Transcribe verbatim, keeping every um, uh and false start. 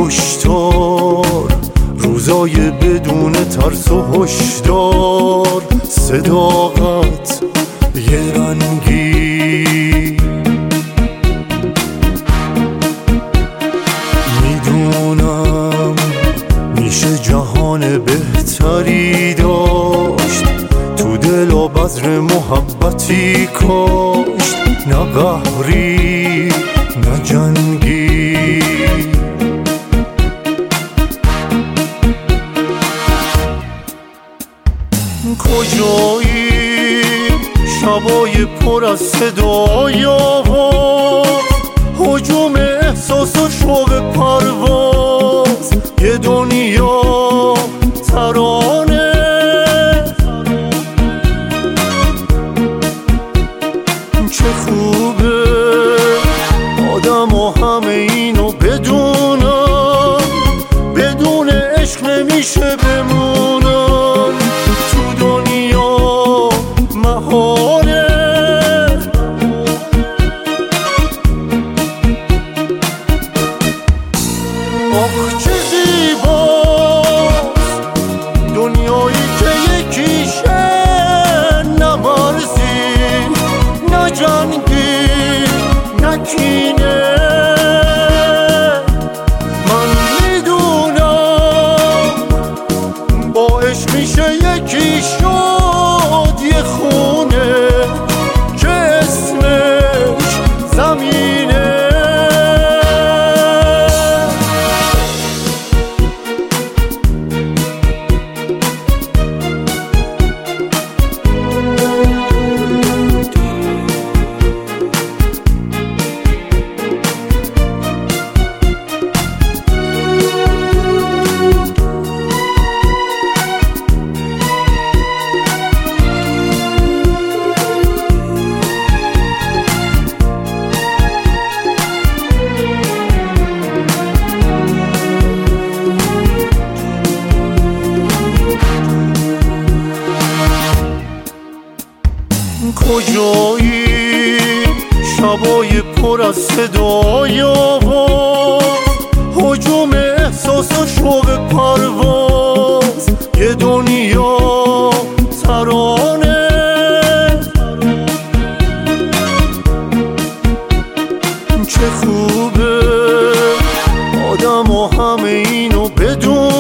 کشتار، روزای بدون ترس و هشدار، صداقت یه رنگی. میدونم میشه جهان بهتری داشت، تو دل و بذر محبتی کاشت، نه قهری نه جنگی. کجایی شبای پر از صدای آواز، هجوم احساس و شوق پرواز، یه دنیا ترانه. چه خوبه آدم و همه اینو بدونم، بدون عشق نمیشه بمونم تو دنیا محاله. آخ چه زیباست دنیایی که یکیشه، نه مرزی نه جنگی نه کینه. من میدونم با عشق میشه یکی شد، یه خونه که اسمش زمینه. کجایی شبای پر از صدای آواز، هجوم احساس و شوق پرواز، یه دنیا ترانه. چه خوبه آدم و همه اینو بدون